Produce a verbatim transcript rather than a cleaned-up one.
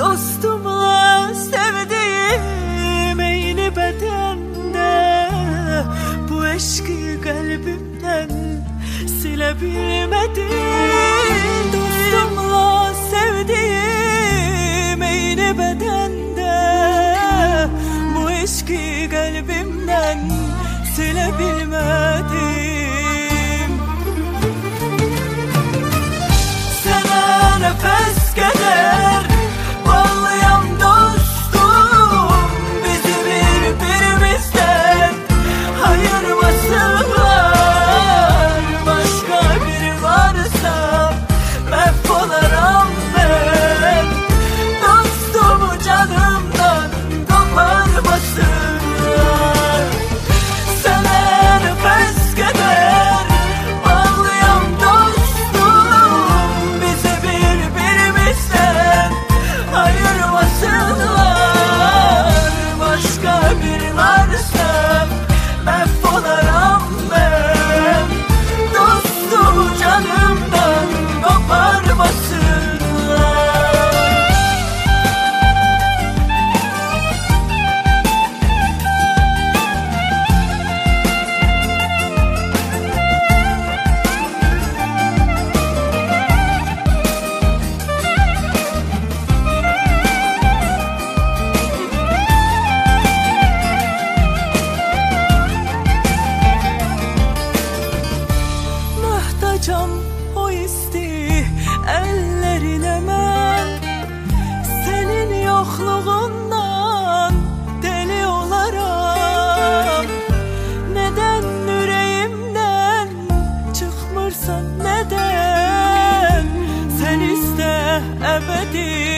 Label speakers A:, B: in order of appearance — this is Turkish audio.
A: Dostumla sevdiğim eyni bedende, bu eşki kalbimden silebilmedim. Dostumla sevdiğim eyni bedende, bu eşki kalbimden silebilmedim. Sana nefes keder bağlayan dostum, bizi birbirimizden ayırmasınlar. Başka biri varsa mahvolurum ben, dostumu canımdan koparmasınlar. Sana nefes keder bağlayan dostum, bizi birbirimizden ayırmasınlar. Başka biri varsa mahvolurum ben, dostumu canımdan koparmasınlar. Muhtacam o isti ellerine ben, senin yokluğundan deli olaram. Neden yüreğimden çıkmırsan, neden? Sen iste ebedi